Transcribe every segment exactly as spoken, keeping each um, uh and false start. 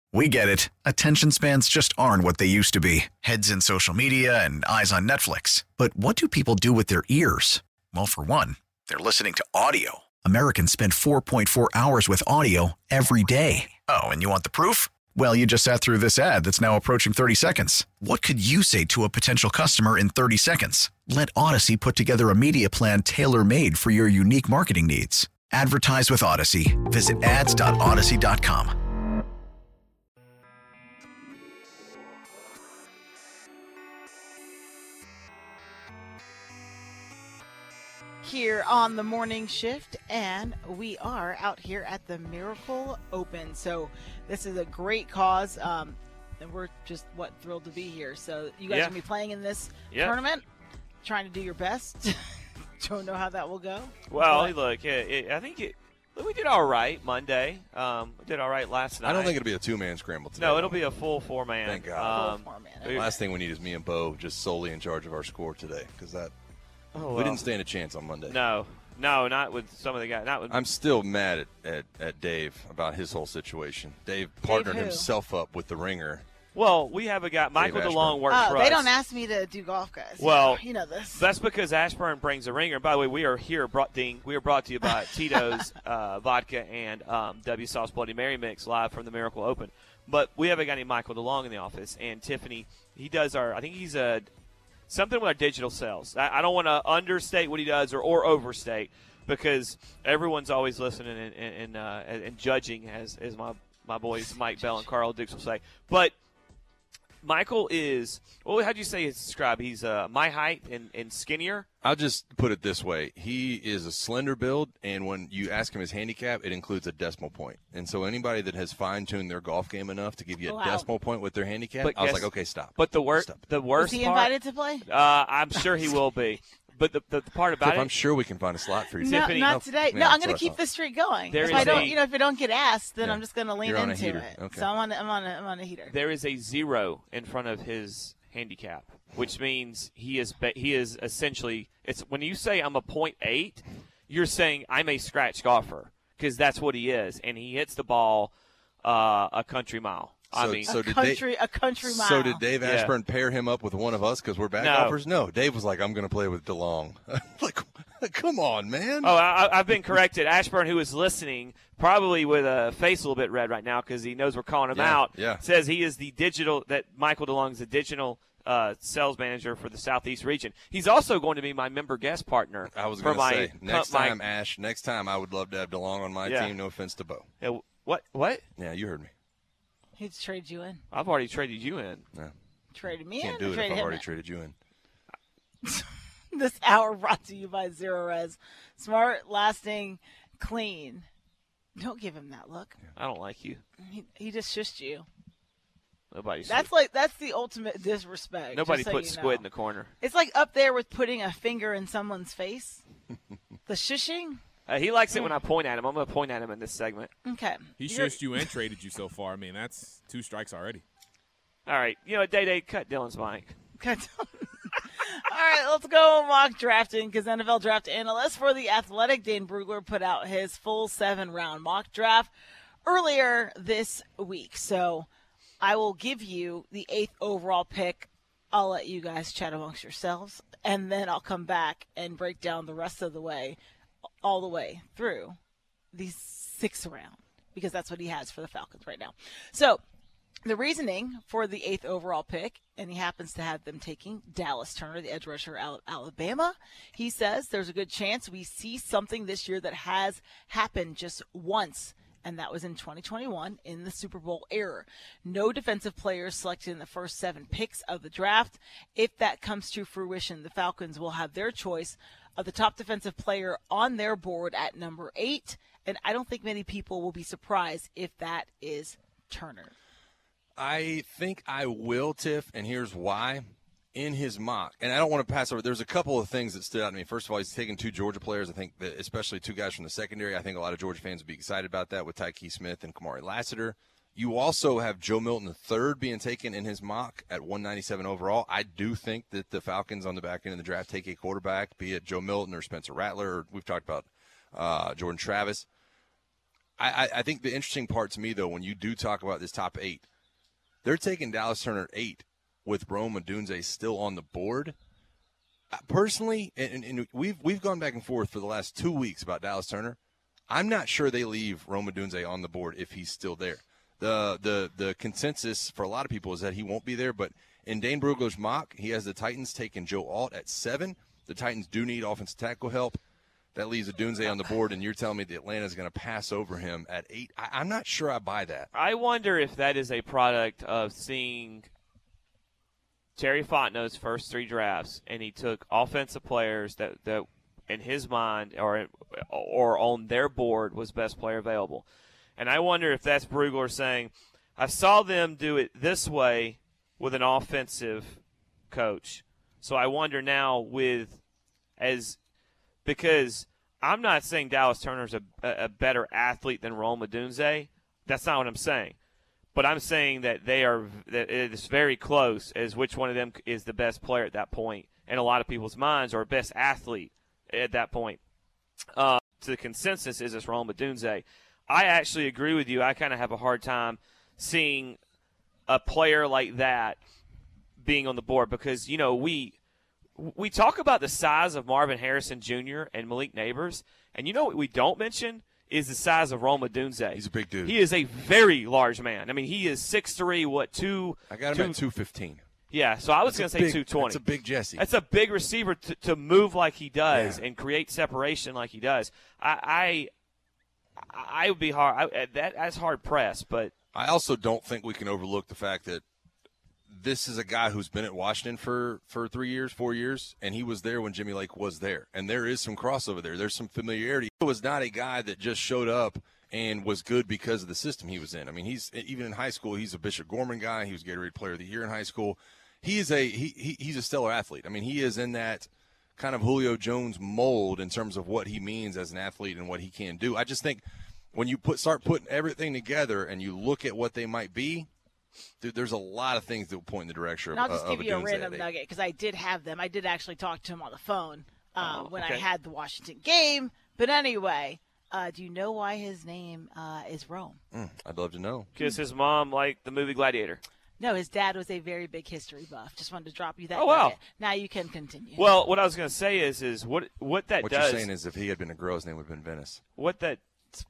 We get it. Attention spans just aren't what they used to be. Heads in social media and eyes on Netflix. But what do people do with their ears? Well, for one, they're listening to audio. Americans spend four point four hours with audio every day. Oh, and you want the proof? Well, you just sat through this ad that's now approaching thirty seconds. What could you say to a potential customer in thirty seconds? Let Odyssey put together a media plan tailor-made for your unique marketing needs. Advertise with Odyssey. Visit ads dot odyssey dot com. Here on the morning shift, and we are out here at the Miracle Open. So this is a great cause, um, and we're just what thrilled to be here. So you guys Yeah. are gonna be playing in this Yeah. tournament, trying to do your best. Don't know how that will go. Well, but look, it, it, I think it, we did all right Monday. Um, we did all right last night. I don't think it'll be a two-man scramble today. No, it'll be a full four-man. Thank God. Um, Full four, man. we- Last thing we need is me and Bo just solely in charge of our score today, because that oh, we well. didn't stand a chance on Monday. No, no, not with some of the guys. Not with. I'm still mad at, at, at Dave about his whole situation. Dave partnered who? himself up with the ringer. well, we have a guy, Michael Ashburn. DeLong works Oh, for they us. don't ask me to do golf, guys. Well, you know this. That's because Ashburn brings a ringer. By the way, we are here brought ding. We are brought to you by Tito's uh, Vodka and um, W Sauce Bloody Mary Mix live from the Miracle Open. But we have a guy named Michael DeLong in the office, and Tiffany. He does our. I think he's a something with our digital sales. I, I don't want to understate what he does or, or overstate, because everyone's always listening and and, and, uh, and judging, as as my my boys Mike Bell and Carl Dix will say. But Michael is, well, how'd you say it's described? He's uh, my height and, and skinnier. I'll just put it this way. He is a slender build, and when you ask him his handicap, it includes a decimal point. And so anybody that has fine-tuned their golf game enough to give you a Wow. decimal point with their handicap, But I was guess- like, okay, stop. But the worst, Stop. the Was worst he part, invited to play? uh, I'm sure he will be. But the, the, the part about Tiff, it, I'm sure we can find a slot for you. No, Tiffany- not Oh, today. yeah, no, I'm that's going what to I keep thought. this streak going. There if is I don't, a- you know, if I don't get asked, then Yeah. I'm just going to lean You're on a into heater. it. Okay. So I'm on, I'm on, a, I'm on a heater. there is a zero in front of his handicap, which means he is ba- he is essentially. It's when you say I'm a point eight, you're saying I'm a scratch golfer, because that's what he is, and he hits the ball uh, a country mile. I So- mean, so a did country, a country mile. So did Dave Yeah. Ashburn pair him up with one of us because we're bad No. golfers? No. Dave was like, I'm going to play with DeLong. like, come on, man. oh, I, I've been corrected. Ashburn, who is listening, probably with a face a little bit red right now because he knows we're calling him Yeah, out. yeah. Says he is the digital that Michael DeLong is the digital uh, sales manager for the Southeast region. He's also going to be my member guest partner. I was for going to my say, next my- time, Ash, next time I would love to have DeLong on my Yeah. team. No offense to Bo. Uh, what? What? Yeah, you heard me. He'd trade you in. I've already traded you in. No, Traded me can't in. do or it if traded I've him already in? traded you in. This hour brought to you by Zero Res. Smart, lasting, clean. Don't give him that look. I don't like you. He, he just shushed you. Nobody. That's like that's the ultimate disrespect. Nobody just so put you squid know. in the corner. It's like up there with putting a finger in someone's face. The shushing. Uh, he likes it when I point at him. I'm going to point at him in this segment. Okay. He You're- shushed you and traded you so far. I mean, that's two strikes already. All right. You know, Day Day, cut Dylan's mic. All right, let's go mock drafting, because N F L draft analyst for The Athletic, Dane Brugler, put out his full seven-round mock draft earlier this week. So I will give you the eighth overall pick. I'll let you guys chat amongst yourselves, and then I'll come back and break down the rest of the way, all the way through the sixth round, because that's what he has for the Falcons right now. So the reasoning for the eighth overall pick, and he happens to have them taking Dallas Turner, the edge rusher out of Alabama. He says there's a good chance we see something this year that has happened just once, and that was in twenty twenty-one in the Super Bowl era. No defensive players selected in the first seven picks of the draft. If that comes to fruition, the Falcons will have their choice of the top defensive player on their board at number eight, and I don't think many people will be surprised if that is Turner. I think I will, Tiff, and here's why. In his mock, and I don't want to pass over, there's a couple of things that stood out to me. First of all, he's taking two Georgia players. I think that especially two guys from the secondary. I think a lot of Georgia fans would be excited about that with Tyke Smith and Kamari Lassiter. You also have Joe Milton the third being taken in his mock at one ninety-seven overall. I do think that the Falcons on the back end of the draft take a quarterback, be it Joe Milton or Spencer Rattler, or we've talked about uh, Jordan Travis. I, I think the interesting part to me, though, when you do talk about this top eight, they're taking Dallas Turner at eight with Rome Odunze still on the board. Personally, and, and we've we've gone back and forth for the last two weeks about Dallas Turner. I'm not sure they leave Rome Odunze on the board if he's still there. The the the consensus for a lot of people is that he won't be there, but in Dane Brugler's mock, he has the Titans taking Joe Alt at seven. The Titans do need offensive tackle help. That leaves Odunze on the board, and you're telling me that Atlanta is going to pass over him at eight. I, I'm not sure I buy that. I wonder if that is a product of seeing Terry Fontenot's first three drafts, and he took offensive players that, that in his mind or or on their board was best player available. And I wonder if that's Brugler saying, I saw them do it this way with an offensive coach. So I wonder now with as because I'm not saying Dallas Turner's a, a better athlete than Rome Odunze. That's not what I'm saying. But I'm saying that they are that it is very close as which one of them is the best player at that point in a lot of people's minds, or best athlete at that point. Uh, to the consensus is this Rome Odunze. I actually agree with you. I kind of have a hard time seeing a player like that being on the board because, you know, we we talk about the size of Marvin Harrison Junior and Malik Neighbors, and you know what we don't mention is the size of Rome Odunze. He's a big dude. He is a very large man. I mean, he is six three, what, two? I got him two, at two fifteen. Yeah, so I was going to say big, two twenty. That's a big Jesse. That's a big receiver to, to move like he does yeah. and create separation like he does. I I, I would be hard. I, that that's hard pressed, but I also don't think we can overlook the fact that this is a guy who's been at Washington for, for three years, four years, and he was there when Jimmy Lake was there. And there is some crossover there. There's some familiarity. He was not a guy that just showed up and was good because of the system he was in. I mean, he's even in high school, he's a Bishop Gorman guy. He was Gatorade Player of the Year in high school. He is a he, he he's a stellar athlete. I mean, he is in that kind of Julio Jones mold in terms of what he means as an athlete and what he can do. I just think when you put start putting everything together and you look at what they might be, dude, there's a lot of things that will point in the direction and of I'll just uh, give you a random eight. nugget because I did have them. I did actually talk to him on the phone uh, Oh, when okay. I had the Washington game. But anyway, uh, do you know why his name uh, is Rome? Mm, I'd love to know. because his mom liked the movie Gladiator. No, his dad was a very big history buff. Just wanted to drop you that Oh, wow. nugget. Now you can continue. Well, what I was going to say is, is what what that What does. you're saying is if he had been a girl, his name would have been Venice. what that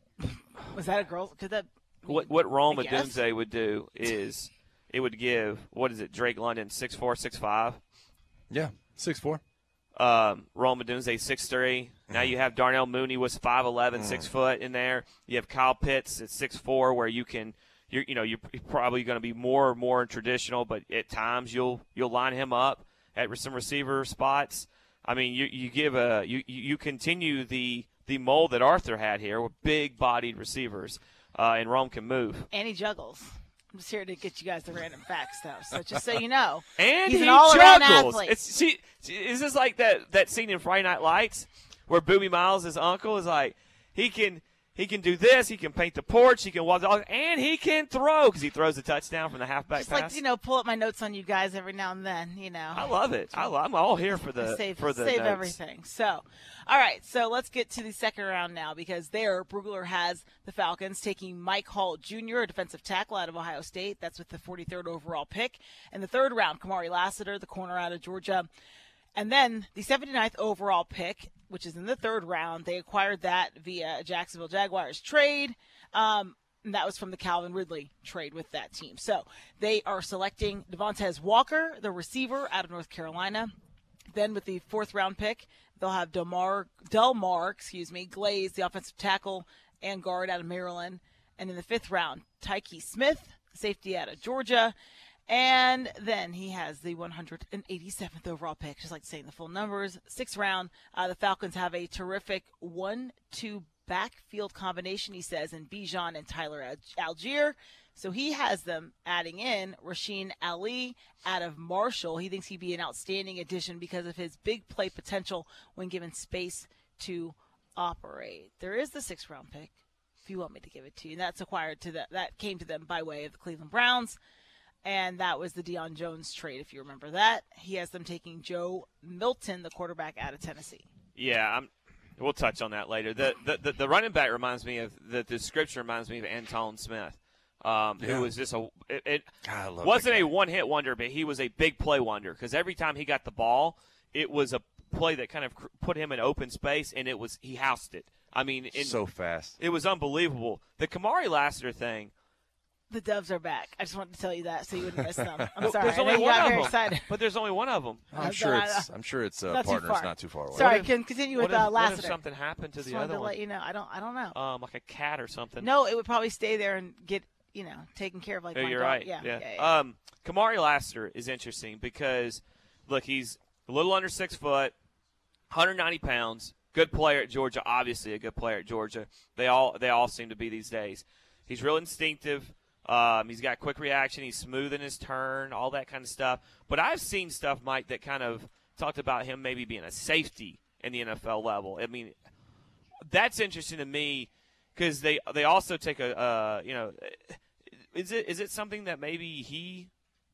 Was that a girl? Could that what what Rome I guess. Odunze would do is it would give what is it Drake London six four six five. Yeah, six four. Um, Rome Odunze six three. Now you have Darnell Mooney was five eleven, six foot in there. You have Kyle Pitts at six four, where you can you're you know you're probably going to be more and more traditional, but at times you'll you'll line him up at some receiver spots. I mean, you you give a you you continue the the mold that Arthur had here with big bodied receivers, uh, and Rome can move. and he juggles. I'm just here to get you guys the random facts, though. So just so you know, And he's he an all-around juggles. athlete. It's see, is this like that that scene in Friday Night Lights where Boobie Miles' uncle is like he can he can do this, he can paint the porch, he can walk, the, and he can throw because he throws a touchdown from the halfback just pass. like you know, pull up my notes on you guys every now and then. You know, I love it. I love, I'm all here for the save for the save notes. everything. So, all right, so let's get to the second round now because there Brugler has the Falcons taking Mike Hall Junior, a defensive tackle out of Ohio State. That's with the forty-third overall pick. In the third round, Kamari Lassiter, the corner out of Georgia. And then the seventy-ninth overall pick, which is in the third round, they acquired that via a Jacksonville Jaguars trade. Um, and that was from the Calvin Ridley trade with that team. So they are selecting Devontae Walker, the receiver out of North Carolina. Then with the fourth round pick, they'll have Delmar, Delmar, excuse me, Glaze, the offensive tackle and guard out of Maryland. And in the fifth round, Tyke Smith, safety out of Georgia. And then he has the one hundred eighty-seventh overall pick, just like saying the full numbers. Sixth round, uh, the Falcons have a terrific one two backfield combination, he says, in Bijan and Tyler Algier. So he has them adding in Rasheen Ali out of Marshall. He thinks he'd be an outstanding addition because of his big play potential when given space to operate. There is the sixth round pick, if you want me to give it to you. And that's acquired to the, that came to them by way of the Cleveland Browns. And that was the Deion Jones trade, if you remember that. He has them taking Joe Milton, the quarterback out of Tennessee. Yeah, I'm We'll touch on that later. The the, the, the running back reminds me of the description reminds me of Anton Smith, um, Yeah. who was just a it, it God, I love wasn't that a guy. one hit wonder, but he was a big play wonder because every time he got the ball, it was a play that kind of cr- put him in open space, and it was he housed it. I mean, in, so fast. it was unbelievable. The Kamari Lassiter thing. The Doves are back. I just wanted to tell you that so you wouldn't miss them. I'm Well, sorry. there's I know only you one got of very them, excited. but there's only one of them. I'm I'm sure sorry, it's. I'm sure it's uh, Not too partners far. not too far away. Sorry, What if- can continue with What if, uh, what Lassiter. if something happened to Just the wanted other to one? let you know. I don't. I don't know. Um, like a cat or something. No, it would probably stay there and get you know taken care of like Oh, my you're dog. right. Yeah, yeah. yeah, yeah. Um, Kamari Lassiter is interesting because, look, he's a little under six foot, one hundred ninety pounds. Good player at Georgia. Obviously, a good player at Georgia. They all they all seem to be these days. He's real instinctive. Um, he's got quick reaction. He's smooth in his turn, all that kind of stuff. But I've seen stuff, Mike, that kind of talked about him maybe being a safety in the N F L level. I mean, that's interesting to me because they they also take a uh, you know, is it is it something that maybe he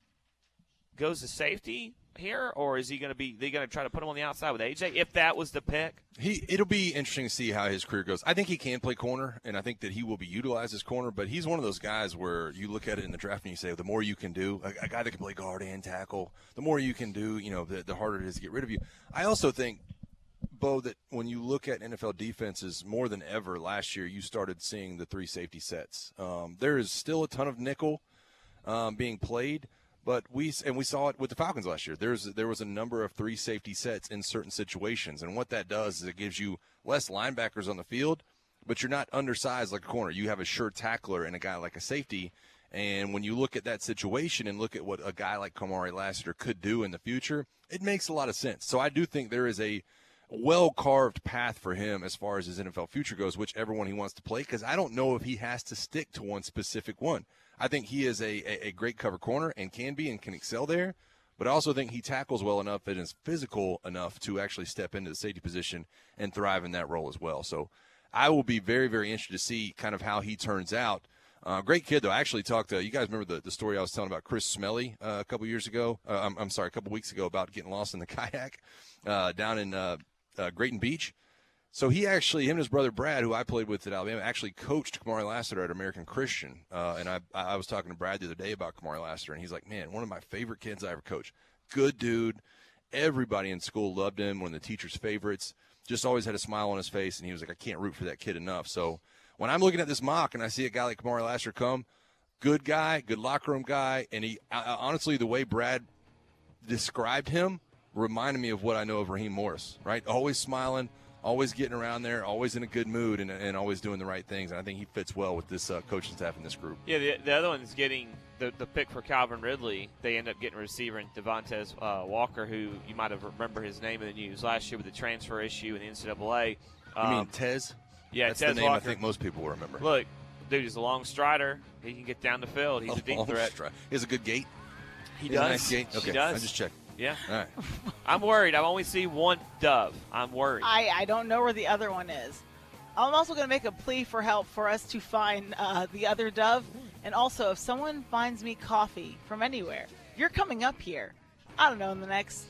goes to safety here, or is he going to be they going to try to put him on the outside with A J if that was the pick? He it'll be interesting to see how his career goes. I think he can play corner, and I think that he will be utilized as corner. But he's one of those guys where you look at it in the draft and you say, the more you can do, a, a guy that can play guard and tackle, the more you can do, you know, the, the harder it is to get rid of you. I also think, Bo, that when you look at N F L defenses more than ever last year, you started seeing the three safety sets. Um, there is still a ton of nickel um, being played. But we and we saw it with the Falcons last year. There's there was a number of three safety sets in certain situations, and what that does is it gives you less linebackers on the field, but you're not undersized like a corner. You have a sure tackler and a guy like a safety. And when you look at that situation and look at what a guy like Kamari Lassiter could do in the future, it makes a lot of sense. So I do think there is a well-carved path for him as far as his N F L future goes, whichever one he wants to play, because I don't know if he has to stick to one specific one. I think he is a, a, a great cover corner and can be and can excel there, but I also think he tackles well enough and is physical enough to actually step into the safety position and thrive in that role as well. So I will be very, very interested to see kind of how he turns out. Uh, great kid, though. I actually talked to – you guys remember the, the story I was telling about Chris Smelly uh, a couple years ago? Uh, I'm, I'm sorry, a couple weeks ago about getting lost in the kayak uh, down in uh, uh, Grayton Beach. So he actually, him and his brother Brad, who I played with at Alabama, actually coached Kamari Lassiter at American Christian. Uh, and I I was talking to Brad the other day about Kamari Lassiter, and he's like, man, one of my favorite kids I ever coached. Good dude. Everybody in school loved him, one of the teachers' favorites. Just always had a smile on his face, and he was like, I can't root for that kid enough. So when I'm looking at this mock and I see a guy like Kamari Lassiter come, good guy, good locker room guy, and he uh, honestly, the way Brad described him reminded me of what I know of Raheem Morris, right? Always smiling, always getting around there, always in a good mood, and, and always doing the right things. And I think he fits well with this uh, coaching staff and this group. Yeah, the, the other one is getting the, the pick for Calvin Ridley. They end up getting a receiver in Devontae uh, Walker, who you might have remember his name in the news last year with the transfer issue in the N C double A. Um, You mean Tez? yeah, That's Tez the name Walker. I think most people will remember. Look, dude, he's a long strider. He can get down the field. He's a deep long threat. stride. He has a good gate. He He has does. a nice gate. Okay, He does. I just checked. Yeah. All right. I'm worried. I only see one dove. I'm worried. I, I don't know where the other one is. I'm also going to make a plea for help for us to find uh, the other dove. And also, if someone finds me coffee from anywhere, you're coming up here. I don't know, in the next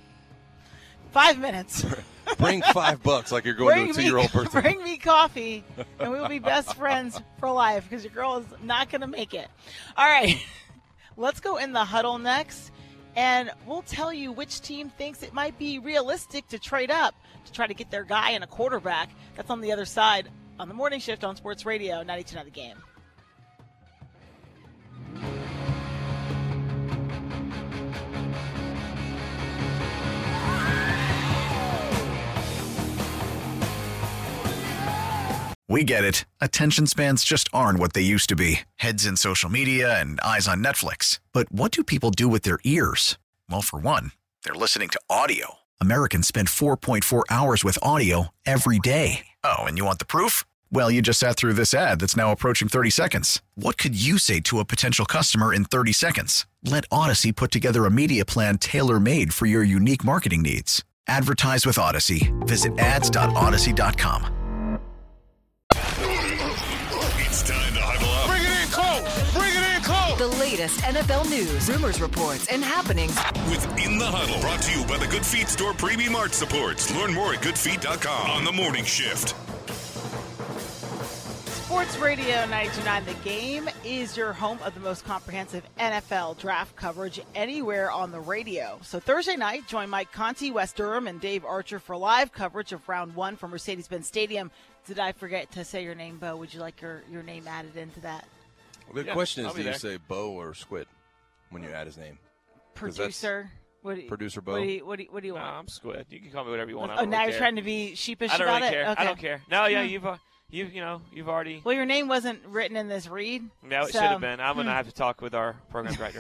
five minutes. Bring five bucks like you're going bring to a me, two-year-old birthday. Bring me coffee, and we will be best friends for life because your girl is not going to make it. All right. Let's go in the huddle next. And we'll tell you which team thinks it might be realistic to trade up to try to get their guy and a quarterback. That's on the other side on the morning shift on Sports Radio ninety-two point nine The Game. We get it. Attention spans just aren't what they used to be. Heads in social media and eyes on Netflix. But what do people do with their ears? Well, for one, they're listening to audio. Americans spend four point four hours with audio every day. Oh, and you want the proof? Well, you just sat through this ad that's now approaching thirty seconds. What could you say to a potential customer in thirty seconds? Let Odyssey put together a media plan tailor-made for your unique marketing needs. Advertise with Odyssey. Visit ads dot odyssey dot com. It's time to huddle up. Bring it in close. Bring it in close. The latest N F L news, rumors, reports, and happenings. With In the Huddle, brought to you by the Good Feet store Premium Art Supports. Learn more at good feet dot com on the morning shift. Sports Radio ninety-two point nine The Game is your home of the most comprehensive N F L draft coverage anywhere on the radio. So Thursday night, join Mike Conti, Wes Durham, and Dave Archer for live coverage of round one from Mercedes-Benz Stadium. Did I forget to say your name, Bo? Would you like your, your name added into that? Well, the Yeah, question is, I'll be do you there. say Bo or Squid when you add his name? 'Cause that's- Producer. What do you, Producer Bo? What do you, what do you, what do you No, want? I'm Squid. You can call me whatever you want. I Oh, don't now really you're care. trying to be sheepish I don't about really it? care. Okay. I don't care. No, yeah, Hmm. you've uh, you you know you've already. Well, your name wasn't written in this read. No, it so- should have been. I'm gonna have to talk with our program director.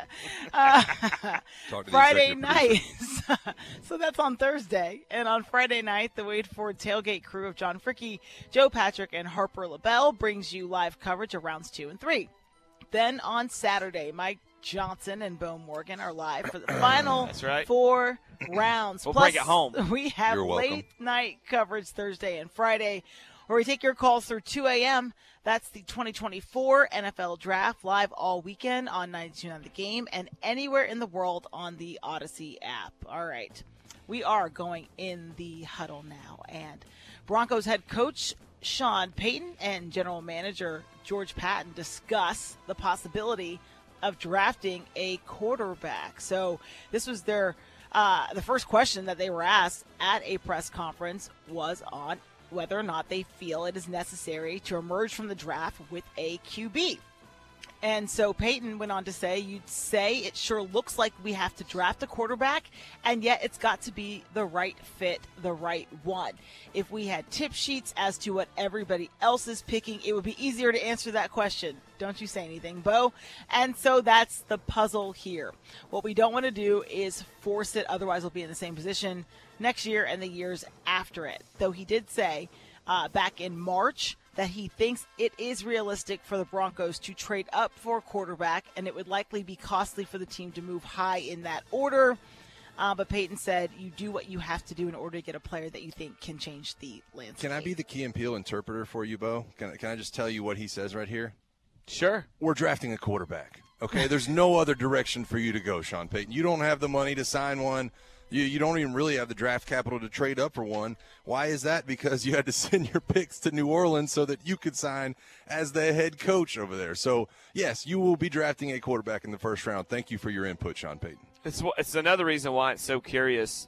Uh, Talk to the Friday executive night. producer. So that's on Thursday. And on Friday night, the Wade Ford tailgate crew of John Fricky, Joe Patrick, and Harper LaBelle brings you live coverage of rounds two and three. Then on Saturday, Mike Johnson and Bo Morgan are live for the final That's right. four rounds. We'll Plus, break it home. We have You're welcome. late night coverage Thursday and Friday, where we take your calls through two a.m. That's the twenty twenty-four N F L Draft live all weekend on ninety-two point nine The Game and anywhere in the world on the Odyssey app. All right. We are going in the huddle now. And Broncos head coach Sean Payton and general manager George Patton discuss the possibility of drafting a quarterback. So this was their uh, the first question that they were asked at a press conference was on whether or not they feel it is necessary to emerge from the draft with a Q B. And so Peyton went on to say, you'd say it sure looks like we have to draft a quarterback, and yet it's got to be the right fit, the right one. If we had tip sheets as to what everybody else is picking, it would be easier to answer that question. Don't you say anything, Bo. And so that's the puzzle here. What we don't want to do is force it, otherwise we'll be in the same position next year and the years after it. Though he did say uh, back in March that he thinks it is realistic for the Broncos to trade up for a quarterback, and it would likely be costly for the team to move high in that order. Uh, but Peyton said you do what you have to do in order to get a player that you think can change the landscape. Can I be the Key and Peele interpreter for you, Bo? Can I, can I just tell you what he says right here? Sure. We're drafting a quarterback. Okay, there's no other direction for you to go, Sean Payton. You don't have the money to sign one. You, you don't even really have the draft capital to trade up for one. Why is that? Because you had to send your picks to New Orleans so that you could sign as the head coach over there. So, yes, you will be drafting a quarterback in the first round. Thank you for your input, Sean Payton. It's it's another reason why it's so curious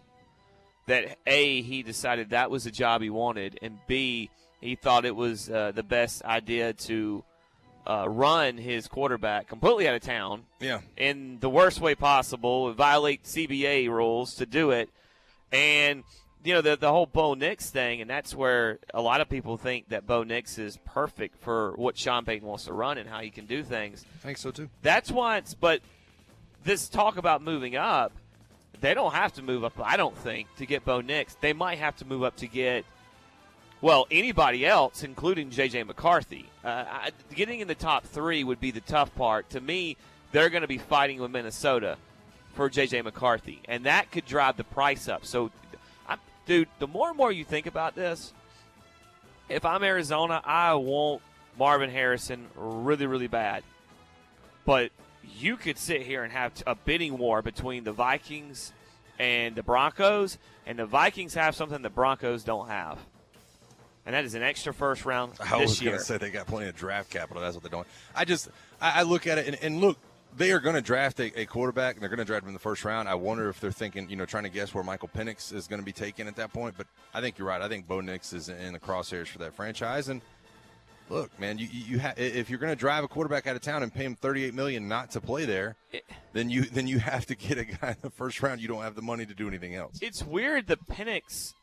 that A, he decided that was the job he wanted, and B, he thought it was uh, the best idea to uh, run his quarterback completely out of town. Yeah. In the worst way possible, violate C B A rules to do it. And, you know, the the whole Bo Nix thing, and that's where a lot of people think that Bo Nix is perfect for what Sean Payton wants to run and how he can do things. I think so, too. That's why it's – but this talk about moving up, they don't have to move up, I don't think, to get Bo Nix. They might have to move up to get – well, anybody else, including J J. McCarthy. Uh, I, getting in the top three would be the tough part. To me, they're going to be fighting with Minnesota for J J. McCarthy, and that could drive the price up. So, I, dude, the more and more you think about this, if I'm Arizona, I want Marvin Harrison really, really bad. But you could sit here and have a bidding war between the Vikings and the Broncos, and the Vikings have something the Broncos don't have. And that is an extra first round I this was year. going to say they got plenty of draft capital. That's what they're doing. I just I, I look at it and, and look, they are going to draft a, a quarterback, and they're going to draft him in the first round. I wonder if they're thinking, you know, trying to guess where Michael Penix is going to be taken at that point. But I think you're right. I think Bo Nix is in the crosshairs for that franchise. And look, man, you you, you ha- if you're going to drive a quarterback out of town and pay him thirty-eight million dollars not to play there, It- then you then you have to get a guy in the first round. You don't have the money to do anything else. It's weird the Penix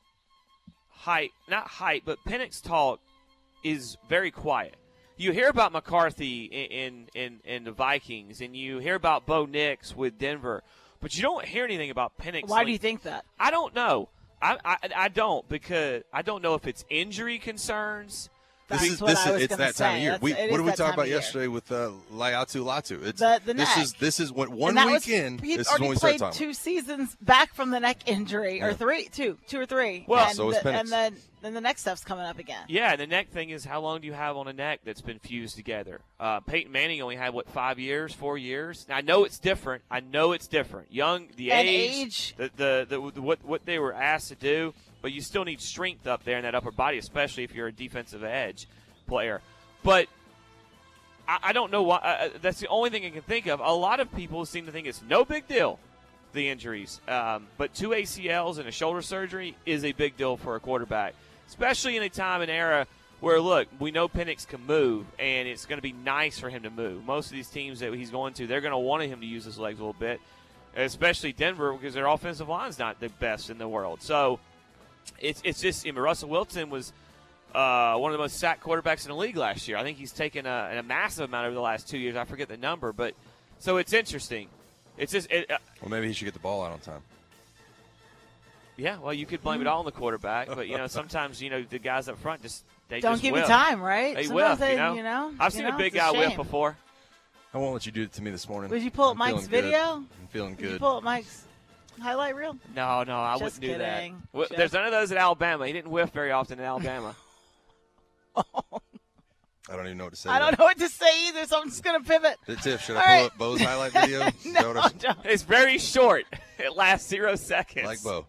hype, not hype, but Penix talk is very quiet. You hear about McCarthy in, in, in, in the Vikings, and you hear about Bo Nix with Denver, but you don't hear anything about Penix. Why like, do you think that? I don't know. I, I I don't because I don't know if it's injury concerns. That's This is what this I is was it's gonna that time say. of year. That's- We, it what is did we that talk time about of year. yesterday with uh, Laiatu Latu? It's The- the this neck. is this is what one and that weekend. Was, he this is already when we start played talking. two seasons back from the neck injury, or Yeah. three, two, two or three. Well, and so is the, Penix. and then then the next stuff's coming up again. Yeah, and the neck thing is how long do you have on a neck that's been fused together? Uh, Peyton Manning only had, what, five years, four years? Now, I know it's different. I know it's different. Young, the And age, age. The, the, the, the what, what they were asked to do, but you still need strength up there in that upper body, especially if you're a defensive edge player. But I, I don't know why. Uh, that's the only thing I can think of. A lot of people seem to think it's no big deal, the injuries. Um, but two A C Ls and a shoulder surgery is a big deal for a quarterback, especially in a time and era where, look, we know Penix can move, and it's going to be nice for him to move. Most of these teams that he's going to, they're going to want him to use his legs a little bit, especially Denver, because their offensive line's not the best in the world. So it's it's just, I mean, Russell Wilson was uh, one of the most sacked quarterbacks in the league last year. I think he's taken a, a massive amount over the last two years. I forget the number, but so it's interesting. It's just, it, uh, Well, maybe he should get the ball out on time. yeah. Well, you could blame it all on the quarterback, but you know, sometimes you know the guys up front just they Don't just give whiff. you time, right? They Sometimes whiff, they, you know. you know. I've you seen know, a big it's guy whiff shame. before. I won't let you do it to me this morning. Would you pull up I'm Mike's feeling good. video? I'm feeling Did you good. pull up Mike's highlight reel? No, no, I Just wouldn't do that. kidding. Well, Just- There's none of those at Alabama. He didn't whiff very often in Alabama. I don't even know what to say. I don't know what to say either, so I'm just going to pivot. know. Tiff, should All I pull right. up Bo's highlight video? Is that No, what I- don't. It's very short. It lasts zero seconds. like Bo.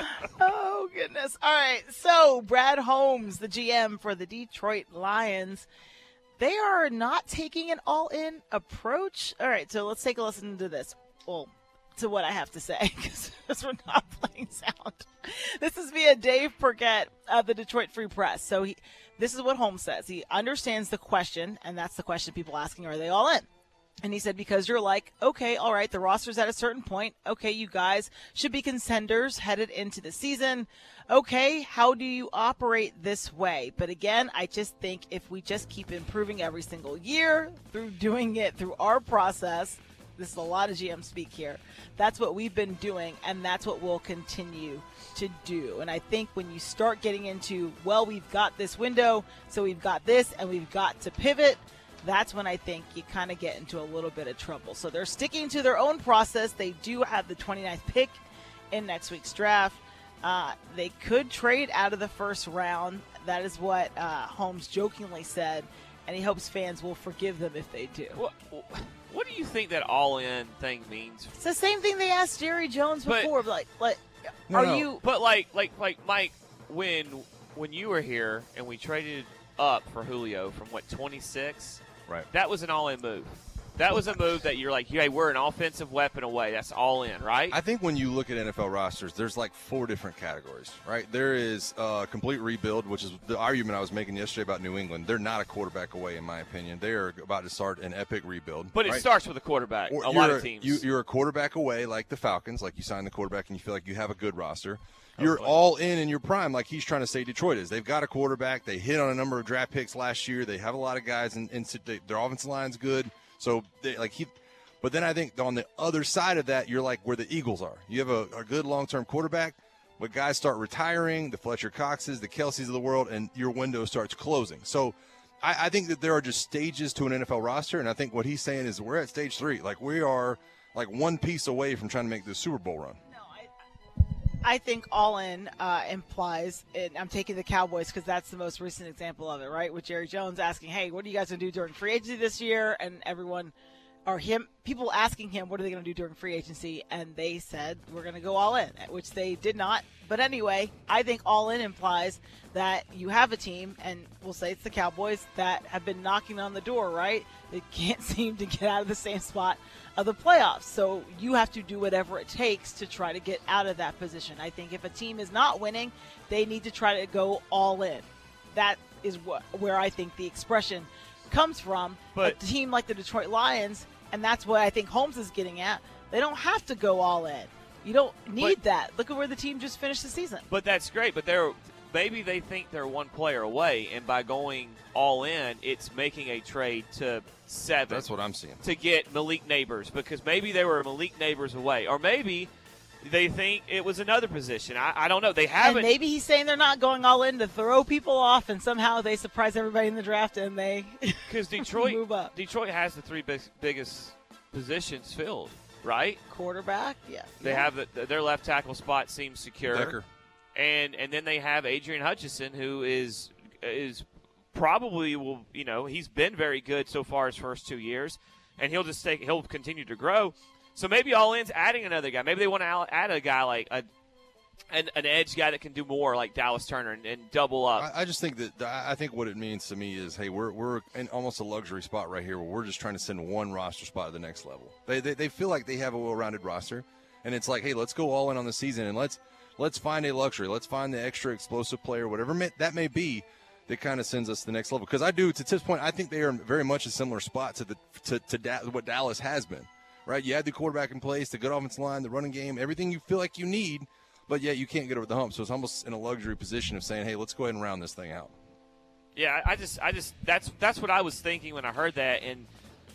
Oh, goodness. All right. So, Brad Holmes, the G M for the Detroit Lions, they are not taking an all in approach. All right. So, let's take a listen to this. Well, to what I have to say, because we're not playing sound. This is via Dave Burkett of the Detroit Free Press. So, he, this is what Holmes says. He understands the question, and that's the question people asking, are they all in? And he said, because you're like, okay, all right, the roster's at a certain point. Okay, you guys should be contenders headed into the season. Okay, how do you operate this way? But again, I just think if we just keep improving every single year through doing it through our process, this is a lot of G M speak here. That's what we've been doing, and that's what we'll continue to do. And I think when you start getting into, well, we've got this window, so we've got this, and we've got to pivot, that's when I think you kind of get into a little bit of trouble. So they're sticking to their own process. They do have the twenty-ninth pick in next week's draft. Uh, they could trade out of the first round. That is what uh, Holmes jokingly said, and he hopes fans will forgive them if they do. What, what do you think that all-in thing means? It's the same thing they asked Jerry Jones But- before. Like, like, No, are no. you? But like, like, like, Mike, when when you were here and we traded up for Julio from what twenty-six, Right. that was an all-in move. That was a move that you're like, hey, we're an offensive weapon away. That's all in, right? I think when you look at N F L rosters, there's like four different categories, right? There is a complete rebuild, which is the argument I was making yesterday about New England. They're not a quarterback away, in my opinion. They are about to start an epic rebuild. but it right? starts with a quarterback. Or a lot you're of teams. You, you're a quarterback away, like the Falcons, like you sign the quarterback and you feel like you have a good roster. You're all in in your prime, like he's trying to say Detroit is. They've got a quarterback. They hit on a number of draft picks last year. They have a lot of guys, and, and they, their offensive line's good. So, they, like he, but then I think on the other side of that, you're like where the Eagles are. You have a, a good long-term quarterback, but guys start retiring, the Fletcher Coxes, the Kelseys of the world, and your window starts closing. So, I, I think that there are just stages to an N F L roster, and I think what he's saying is we're at stage three. Like we are like one piece away from trying to make the Super Bowl run. No, I, I think all in uh, implies, and I'm taking the Cowboys because that's the most recent example of it, right? With Jerry Jones asking, hey, what are you guys going to do during free agency this year? And everyone, or him, people asking him, what are they going to do during free agency? And they said, we're going to go all in, which they did not. But anyway, I think all in implies that you have a team, and we'll say it's the Cowboys, that have been knocking on the door, right? They can't seem to get out of the same spot of the playoffs. So you have to do whatever it takes to try to get out of that position. I think if a team is not winning, they need to try to go all in. That is what where I think the expression comes from. But- a team like the Detroit Lions, and that's what I think Holmes is getting at, they don't have to go all in. You don't need But- that. Look at where the team just finished the season. But that's great. But they're maybe they think they're one player away, and by going all in, it's making a trade to seven. That's what I'm seeing. To get Malik Neighbors, because maybe they were Malik Neighbors away, or maybe they think it was another position. I, I don't know. They haven't. And maybe he's saying they're not going all in to throw people off, and somehow they surprise everybody in the draft and they because Detroit move up. Detroit has the three big, biggest positions filled, right? Quarterback, yeah. They yeah. have the, their left tackle spot seems secure, Decker. and and then they have Adrian Hutchinson, who is is probably will you know he's been very good so far his first two years, and he'll just take he'll continue to grow. So maybe all in's adding another guy. Maybe they want to add a guy like a an, an edge guy that can do more, like Dallas Turner, and, and double up. I, I just think that I think what it means to me is, hey, we're we're in almost a luxury spot right here where we're just trying to send one roster spot to the next level. They they, they feel like they have a well-rounded roster, and it's like, hey, let's go all in on the season and let's let's find a luxury. Let's find the extra explosive player, whatever may, that may be, that kind of sends us to the next level. Because I do, to Tip's point, I think they are very much a similar spot to the to, to da- what Dallas has been. Right, you had the quarterback in place, the good offensive line, the running game, everything you feel like you need, but yet you can't get over the hump. So it's almost in a luxury position of saying, "Hey, let's go ahead and round this thing out." Yeah, I just, I just, that's that's what I was thinking when I heard that, and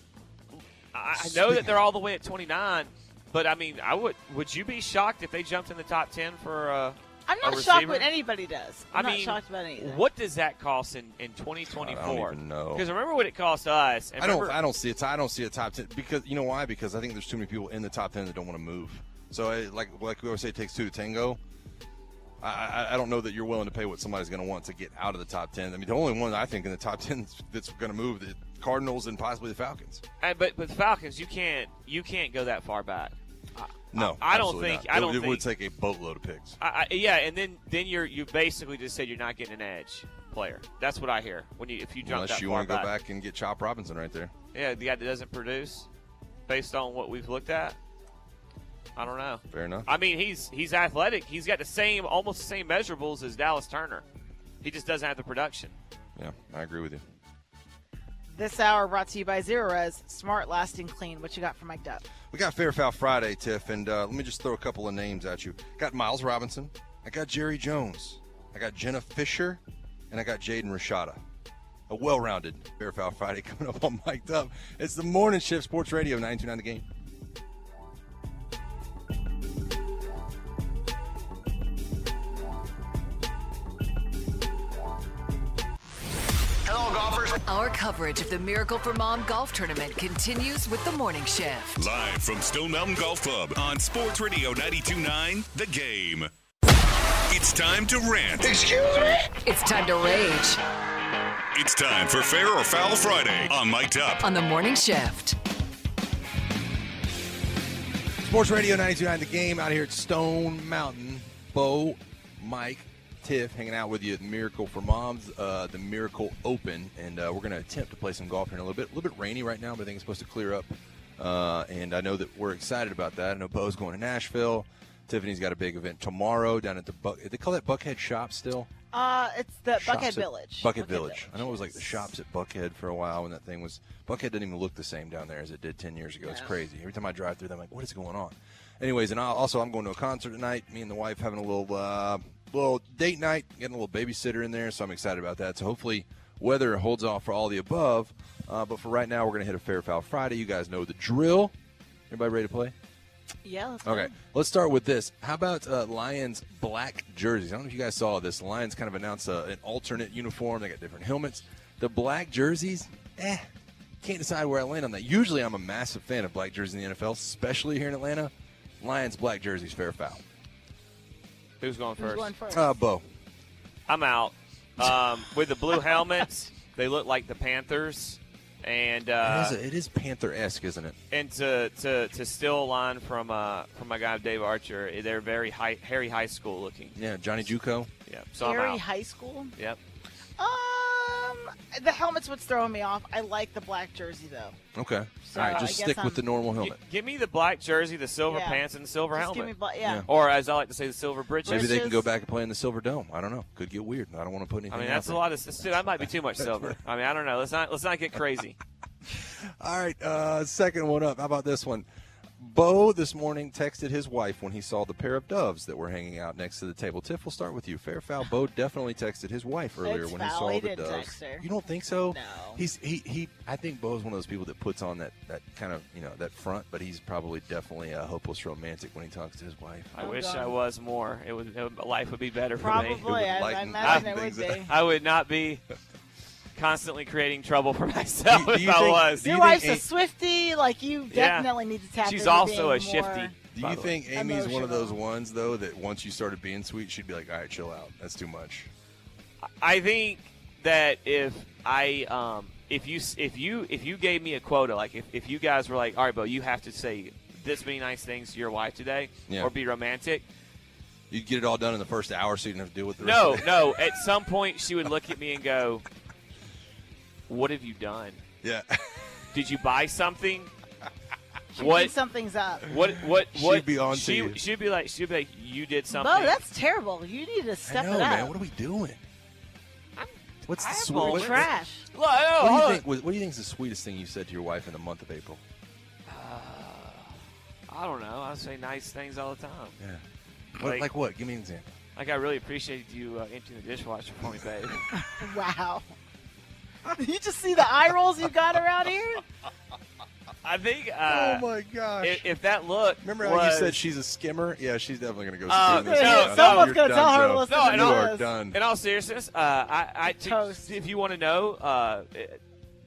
I, I know that they're all the way at twenty-nine, but I mean, I would, would you be shocked if they jumped in the top ten for? Uh, I'm not a shocked receiver? what anybody does. I'm I not mean, shocked about anything. what does that cost in, in twenty twenty-four? I don't even know. Because remember what it cost us. And I don't. remember, I don't see it. I don't see a top ten because you know why? Because I think there's too many people in the top ten that don't want to move. So I, like like we always say, it takes two to tango. I, I I don't know that you're willing to pay what somebody's going to want to get out of the top ten. I mean, the only one I think in the top ten that's going to move the Cardinals and possibly the Falcons. And, but with Falcons, you can't, you can't go that far back. No, I, I don't absolutely think. not. I don't it, it think would take a boatload of picks. I, I, yeah, and then then you're you basically just said you're not getting an edge player. That's what I hear when you if you jump Unless that you far want to go back. back and get Chop Robinson right there. Yeah, the guy that doesn't produce, based on what we've looked at. I don't know. Fair enough. I mean, he's he's athletic. He's got the same, almost the same measurables as Dallas Turner. He just doesn't have the production. Yeah, I agree with you. This hour brought to you by Zero Res, smart, lasting, clean. What you got for Mike Dupp? We got Fair Foul Friday, Tiff, and uh, let me just throw a couple of names at you. Got Miles Robinson. I got Jerry Jones. I got Jenna Fisher, and I got Jaden Rashada. A well-rounded Fair Foul Friday coming up on Mike Dupp. It's the Morning Shift Sports Radio, nine two nine The Game. Hello, golfers. Our coverage of the Miracle for Mom golf tournament continues with the morning shift. Live from Stone Mountain Golf Club on Sports Radio ninety-two point nine The Game. It's time to rant. Excuse me? It's time to rage It's time for Fair or Foul Friday on Mike Dupp. on the morning shift. Sports Radio ninety-two point nine The Game out here at Stone Mountain. Bo, Mike, Tiff hanging out with you at Miracle for Moms, uh, the Miracle Open, and uh, we're going to attempt to play some golf here in a little bit. A little bit rainy right now, but I think it's supposed to clear up, uh, and I know that we're excited about that. I know Bo's going to Nashville. Tiffany's got a big event tomorrow down at the Buck. They call that Buckhead Shop still? Uh, it's the Shops Buckhead at Village. Buckhead Village. I know it was like the shops at Buckhead for a while when that thing was. Buckhead doesn't even look the same down there as it did ten years ago. It's Yeah. crazy. Every time I drive through, I'm like, what is going on? Anyways, and I'll, also I'm going to a concert tonight. Me and the wife having a little uh, little date night, getting a little babysitter in there, so I'm excited about that. So hopefully weather holds off for all the above. Uh, but for right now, we're going to hit a Fair Foul Friday. You guys know the drill. Everybody ready to play? Yeah, let's go. Okay, let's start with this. How about uh, Lions black jerseys? I don't know if you guys saw this. The Lions kind of announced uh, an alternate uniform. They got different helmets. The black jerseys, eh, can't decide where I land on that. Usually I'm a massive fan of black jerseys in the N F L, especially here in Atlanta. Lions black jerseys, fair foul. Who's going Who's first? going first? Uh, Bo. I'm out. Um, with the blue helmets, they look like the Panthers. And uh, it, is a, it is Panther-esque, isn't it? and to, to, to steal a line from uh, from my guy Dave Archer, they're very high, Harry High School looking. Yeah, Johnny Juco. Yeah, so I'm Gary out. High School? Yep. Um, the helmet's what's throwing me off. I like the black jersey, though. Okay. So, All right, I just guess stick I'm- with the normal G- helmet. give me the black jersey, the silver Yeah. pants, and the silver Just helmet. give me black. Yeah. Yeah. Or as I like to say, the silver britches. Maybe they can Bridges. go back and play in the Silver Dome. I don't know. Could get weird. I don't want to put anything I mean, out that's a there. lot of. That might be too much silver. I mean, I don't know. Let's not let's not get crazy. All right, uh, second one up. How about this one? Bo this morning texted his wife when he saw the pair of doves that were hanging out next to the table. Tiff, we'll start with you. Fair, foul. Bo definitely texted his wife earlier It's when foul. he saw He the didn't doves. text her. You don't think so? No. He's he he. I think Bo's one of those people that puts on that, that kind of you know that front, but he's probably definitely a hopeless romantic when he talks to his wife. I Oh, wish God. I was more. It would, it would life would be better for me. Probably. I, I lighten imagine it would things be. up. I would not be constantly creating trouble for myself Do you- do if you I think- was. do Your you think wife's a Amy- Swiftie. Like, you Yeah. definitely need to tap She's into also a being shifty. more- Do by you the think Amy's one of those Emotional. ones though that once you started being sweet, she'd be like, "All right, chill out. That's too much." I think that if I um if you if you if you gave me a quota, like if, if you guys were like, all right, Bo, you have to say this many nice things to your wife today, Yeah. or be romantic. You'd get it all done in the first hour, so you didn't have to deal with the rest No, of it. no. At some point, she would look at me and go, "What have you done? Yeah. Did you buy something? She What? thinks something's up. What? What? She'd What?" be on to she, you. She'd be like, she'd be like, "You did something." Bo, that's terrible. You need to step I know, it up. man. What are we doing? What's the I have sweet? moments. What, Trash. Look, oh, what do hold you on. think? What, what do you think is the sweetest thing you said to your wife in the month of April? I don't know. I say nice things all the time. Yeah. What, Like- like what? Give me an example. Like, I really appreciated you uh, emptying the dishwasher for me, babe. Wow. You just see the eye rolls you got around here? I think uh, oh my gosh! if, if that look Remember how was, you said she's a skimmer? Yeah, she's definitely gonna go. Uh, skim this no, down. no, Someone's You're gonna done, tell her Joe. to listen No, to and You all- are this. done. in all seriousness, uh, I, I to- Toast. if you want to know, uh, it-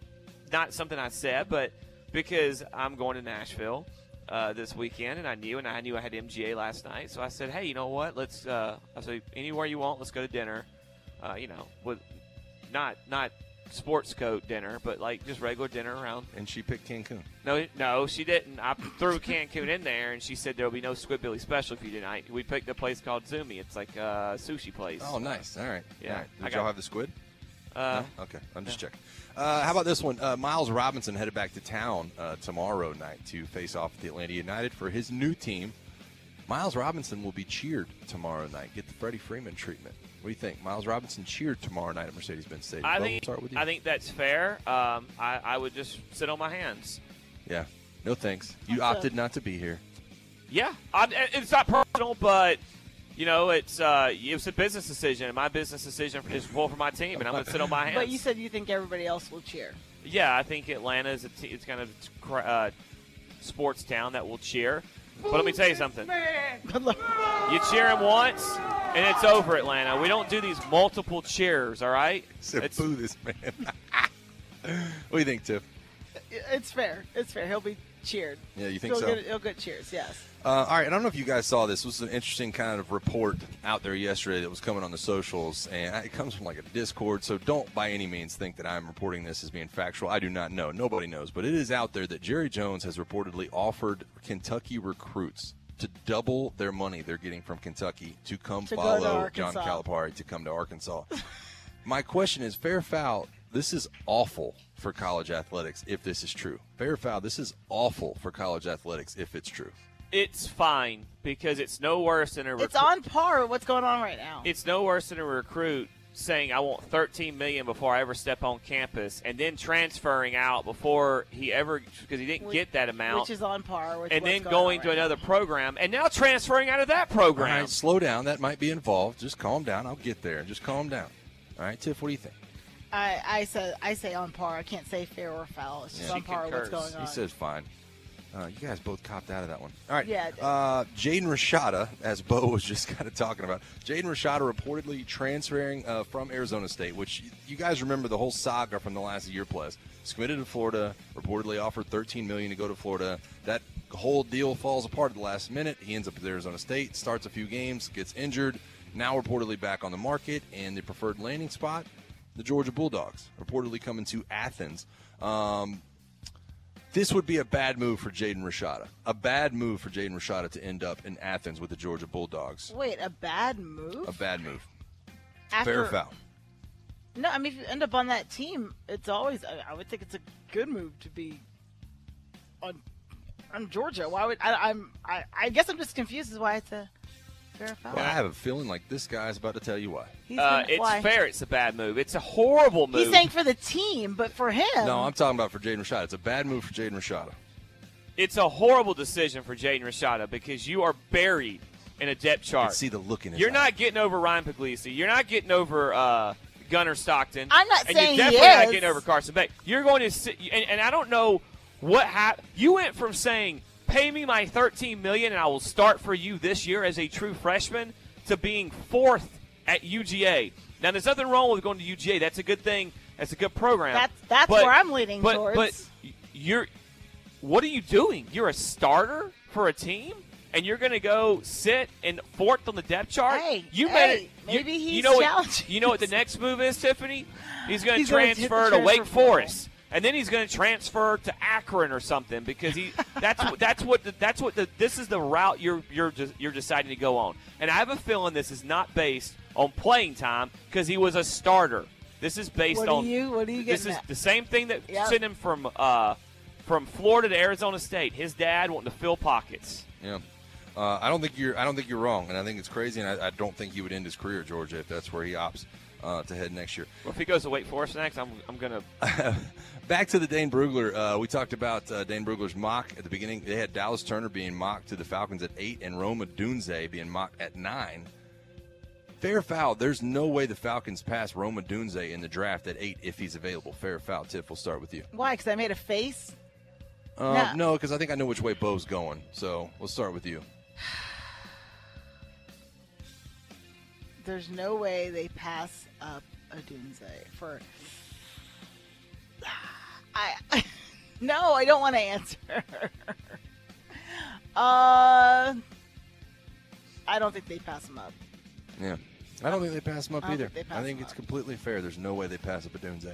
not something I said, but because I'm going to Nashville uh, this weekend, and I knew, and I knew I had M G A last night, so I said, hey, you know what? Let's. Uh, I said, anywhere you want, let's go to dinner. Uh, you know, with not not sports coat dinner, but like just regular dinner around. And she picked Cancun. No, no, she didn't. I threw Cancun in there, and she said there will be no Squidbilly special for you tonight. We picked a place called Zumi. It's like a sushi place. Oh, nice. All right. Yeah, All right. I Did got- y'all have the squid? Uh, No? Okay. I'm just checking. Uh, how about this one? Uh, Miles Robinson headed back to town uh, tomorrow night to face off with the Atlanta United for his new team. Miles Robinson will be cheered tomorrow night. Get the Freddie Freeman treatment. What do you think? Miles Robinson cheered tomorrow night at Mercedes-Benz Stadium. I Bo, think we'll start with you. I think that's fair. Um, I, I would just sit on my hands. Yeah. No thanks. You That's a- opted not to be here. Yeah, I, it's not personal, but you know, it's uh, it's a business decision, and my business decision is full for my team, and I'm going to sit on my hands. But you said you think everybody else will cheer. Yeah, I think Atlanta is a t- it's kind of a cr- uh, sports town that will cheer. But let me tell you something. Good luck. You cheer him once, and it's over, Atlanta. We don't do these multiple cheers, all right? Said, It's- boo this man. What do you think, Tiff? It's fair. It's fair. He'll be cheered. Yeah, you think he'll so? Get, he'll get cheers, yes. Uh, all right, I don't know if you guys saw this. This was an interesting kind of report out there yesterday that was coming on the socials, and it comes from like a Discord, so don't by any means think that I'm reporting this as being factual. I do not know. Nobody knows. But it is out there that Jerry Jones has reportedly offered Kentucky recruits to double their money they're getting from Kentucky to come To go to follow John Arkansas. Calipari to come to Arkansas. My question is, fair or foul, this is awful for college athletics if this is true. Fair or foul, this is awful for college athletics if it's true. It's fine because it's no worse than a recruit. It's on par with what's going on right now. It's no worse than a recruit saying I want thirteen million dollars before I ever step on campus, and then transferring out before he ever because he didn't Which- get that amount, Which is on par with and what's then going going on to right another now. program, and now transferring out of that All program. right, slow down. That might be involved. Just calm down. I'll get there. Just calm down. All right, Tiff, what do you think? I, I said I say on par. I can't say fair or foul. It's just Yeah. on She par with what's concurs. going on. He says fine. Uh, you guys both copped out of that one. All right. Yeah, I did. Uh, Jaden Rashada, as Bo was just kind of talking about, Jaden Rashada reportedly transferring uh, from Arizona State, which you guys remember the whole saga from the last year plus. He's committed to Florida, reportedly offered thirteen million dollars to go to Florida. That whole deal falls apart at the last minute. He ends up at Arizona State, starts a few games, gets injured, now reportedly back on the market, and the preferred landing spot, the Georgia Bulldogs, reportedly coming to Athens. Um, This would be a bad move for Jaden Rashada. A bad move for Jaden Rashada to end up in Athens with the Georgia Bulldogs. Wait, a bad move? A bad move. After, Fair or foul? No, I mean if you end up on that team, it's always. I, I would think it's a good move to be on on Georgia. Why would I? I'm. I, I guess I'm just confused as why it's a fair or foul. Well, I have a feeling like this guy's about to tell you why. He's Uh, gonna- it's why? fair. It's a bad move. It's a horrible move. He's saying for the team, but for him, No, I'm talking about for Jaden Rashada. It's a bad move for Jaden Rashada. it's a horrible decision for Jaden Rashada because you are buried in a depth I chart. can see the look in his You're eye. not getting over Ryan Puglisi. You're not getting over uh, Gunnar Stockton. I'm not and saying you're he definitely not is. getting over Carson Beck. You're going to sit, and, and I don't know what happened. You went from saying, pay me my thirteen million dollars and I will start for you this year as a true freshman to being fourth at U G A. Now, there's nothing wrong with going to U G A. That's a good thing. That's a good program. That's that's But- where I'm leaning but, towards. But you're, what are you doing? You're a starter for a team, and you're going to go sit in fourth on the depth chart. Hey, you hey, made it. maybe you, he's you know what, challenging. You know what the next move is, Tiffany? He's going to He's gonna hit the transfer to transfer Wake portal. Forest, and then he's going to transfer to Akron or something because he. That's what. That's what. The, that's what. The, this is the route you're you're just, you're deciding to go on. And I have a feeling this is not based on playing time because he was a starter. This is based what on. do you? What are you This getting is at? the same thing that Yep. sent him from uh, from Florida to Arizona State. His dad wanting to fill pockets. Yeah. Uh, I don't think you're. I don't think you're wrong, and I think it's crazy. And I, I don't think he would end his career at Georgia if that's where he opts uh, to head next year. Well, if he goes to Wake Forest next, I'm I'm gonna. Back to the Dane Brugler. Uh, we talked about uh, Dane Brugler's mock at the beginning. They had Dallas Turner being mocked to the Falcons at eight, and Roma Dunze being mocked at nine. Fair or foul? There's no way the Falcons pass Roma Dunze in the draft at eight if he's available. Fair or foul? Tiff, we'll start with you. Why? Because I made a face. Uh, No. no, because I think I know which way Bo's going. So we'll start with you. There's no way they pass up a Dunze for. I no, I don't want to answer. uh, I don't think they pass him up. Yeah. I don't think they pass him up I don't either. think they pass I think him it's up. completely fair. There's no way they pass up a Dunze.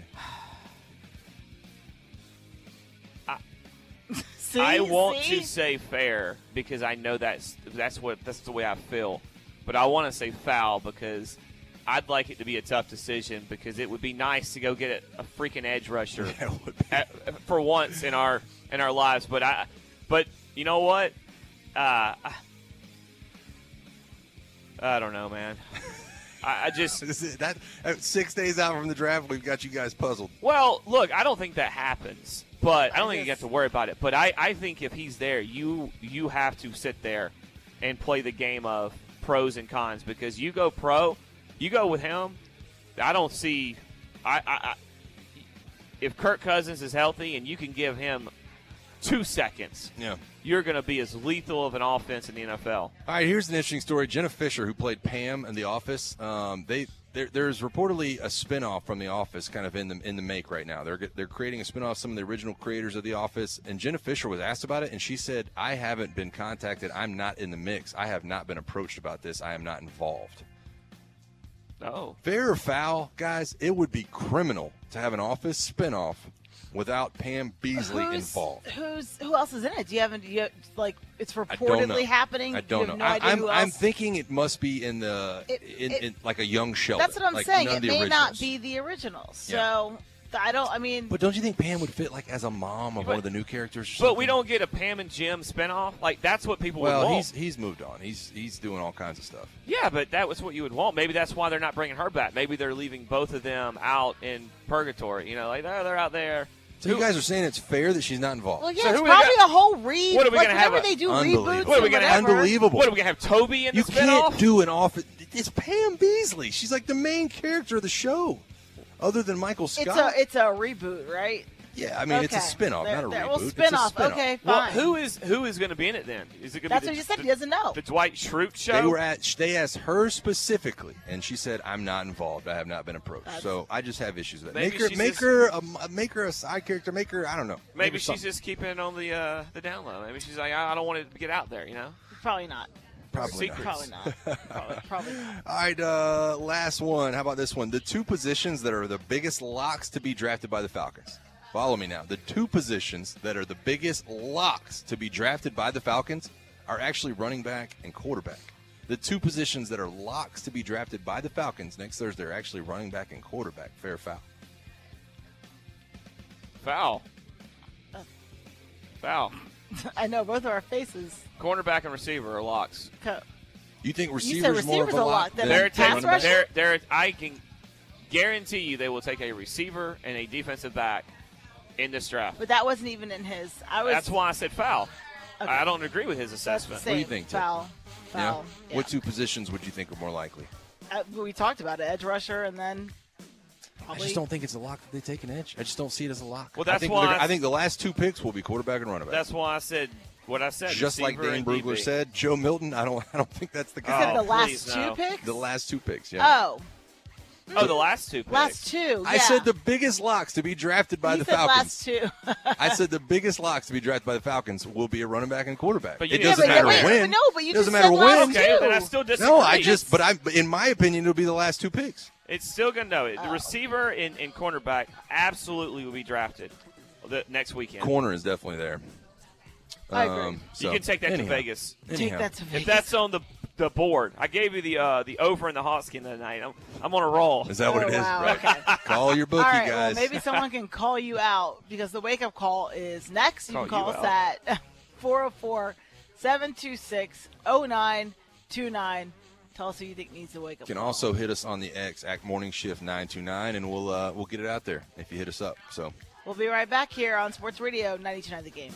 See, I want see? to say fair because I know that's that's what that's the way I feel, but I want to say foul because I'd like it to be a tough decision because it would be nice to go get a, a freaking edge rusher Yeah, it would be. at, for once in our in our lives. But I, but you know what? Uh, I, I don't know, man. I, I just This is- that, uh, six days out from the draft, we've got you guys puzzled. well, look, I don't think that happens, but I don't I think you have just- to worry about it. But I, I think if he's there, you you have to sit there and play the game of pros and cons because you go pro, you go with him. I don't see. I, I, I if Kirk Cousins is healthy and you can give him two seconds, Yeah. you're going to be as lethal of an offense in the N F L. All right, here's an interesting story. Jenna Fisher, who played Pam in The Office, um, they there, there's reportedly a spinoff from The Office, kind of in the in the make right now. They're they're creating a spinoff. Some of the original creators of The Office, and Jenna Fisher was asked about it, and she said, "I haven't been contacted. I'm not in the mix. I have not been approached about this. I am not involved." Oh, Fair or foul, guys? It would be criminal to have an Office spinoff without Pam Beasley who's, involved. Who's who else is in it? Do you have do you, like it's I don't know. reportedly happening? I Do don't you know. have no I, idea I'm, who I'm else? thinking it must be in the It- in, it- in like a young Sheldon. That's what I'm like saying. none It of the may originals. not be the original. So I don't. I mean, But don't you think Pam would fit like as a mom of But- one of the new characters? Or but we something? don't get a Pam and Jim spinoff. Like that's what people would Well, want. he's he's moved on. He's he's doing all kinds of stuff. Yeah, but that was what you would want. Maybe that's why they're not bringing her back. Maybe they're leaving both of them out in purgatory. You know, like they're, they're out there. So you guys are saying it's fair that she's not involved? well, yeah, So it's who we probably got- a whole re. What are we like, gonna have whenever a- they do Unbelievable. reboots What are we or gonna have? whatever. Unbelievable. What are we gonna have? Toby in the You spinoff? can't do an office. It's Pam Beasley. She's like the main character of the show, other than Michael Scott. It's a it's a reboot, right? yeah, I mean it's a Okay. spinoff, There- not a there- reboot. Well, It's a spinoff. spinoff. Okay, Well, fine. who is who is going to be in it then? Is it going to That's be what the, you said. the, He doesn't know. the Dwight Schrute show? They were at. They asked her specifically, and she said, "I'm not involved. I have not been approached." That's- so I just have issues with that. Maybe Make her, she's make just- her, a, make her a side character. Make her, I don't know. Maybe Make her she's something. just keeping it on the uh, the down low. Maybe she's like, I I don't want it to get out there. You know, Probably not. Probably secrets. Probably not. Probably, probably not. All right, uh, last one. How about this one? The two positions that are the biggest locks to be drafted by the Falcons. Follow me now. The two positions that are the biggest locks to be drafted by the Falcons are actually running back and quarterback. The two positions that are locks to be drafted by the Falcons next Thursday are actually running back and quarterback. Fair or foul? foul, foul. I know both of our faces. Cornerback and receiver are locks. Co- You think You said receivers more of receivers a a lock lock than than They're pass taking, running back? they're, they're, I can guarantee you they will take a receiver and a defensive back in this draft. But that wasn't even in his. I was. That's why I said foul. Okay. I don't agree with his That's assessment. the What do you same. think, Tim? Foul. Foul. Yeah? What two positions would you think are more likely? Uh, we talked about it. Edge rusher, and then. I Probably, just don't think it's a lock that they take an edge. I just don't see it as a lock. Well, that's I think why they're- I- I think the last two picks will be quarterback and running back. That's why I said what I said. Just like receiver Dan and D Brugler B. said, Joe Milton. I don't. I don't think that's the You guy. said the Oh, last please, two no. picks. The last two picks. Yeah. Oh, Oh, the last two picks. last two. Yeah. I said the biggest locks to be drafted by You the said Falcons. last two. I said the biggest locks to be drafted by the Falcons will be a running back and quarterback. But you it didn't doesn't say matter wait, when. but no, but you it doesn't just matter said when. last Okay, two. then I still disagree. No, I just. But I. In my opinion, it'll be the last two picks. It's still going to know it. The Oh. receiver and, and cornerback absolutely will be drafted the next weekend. Corner is definitely there. I agree. Um, you so, can take that anyhow. to Vegas. Take Anyhow. that to If Vegas. that's on the the board, I gave you the uh, the over in the hot skin tonight. I'm I'm on a roll. Is that what Oh, it is? wow, Right. okay. Call your bookie, All right, guys. well, maybe someone can call you out because the wake up call is next. You Call can call you us at four oh four, seven two six, oh nine two nine. Tell us who you think needs to wake up. You can call. also hit us on the X at Morning Shift nine two nine, and we'll uh, we'll get it out there if you hit us up. So We'll be right back here on Sports Radio ninety-two point nine The Game.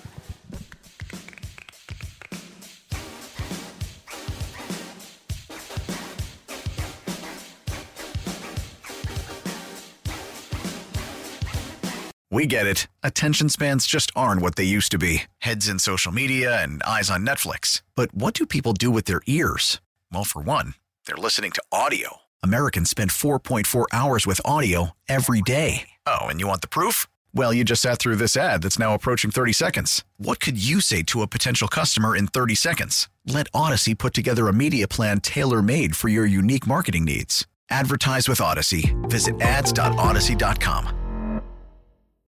We get it. Attention spans just aren't what they used to be. Heads in social media and eyes on Netflix. But what do people do with their ears? Well, for one, they're listening to audio. Americans spend four point four hours with audio every day. Oh, and you want the proof? Well, you just sat through this ad that's now approaching thirty seconds. What could you say to a potential customer in thirty seconds? Let Odyssey put together a media plan tailor-made for your unique marketing needs. Advertise with Odyssey. Visit ads dot odyssey dot com.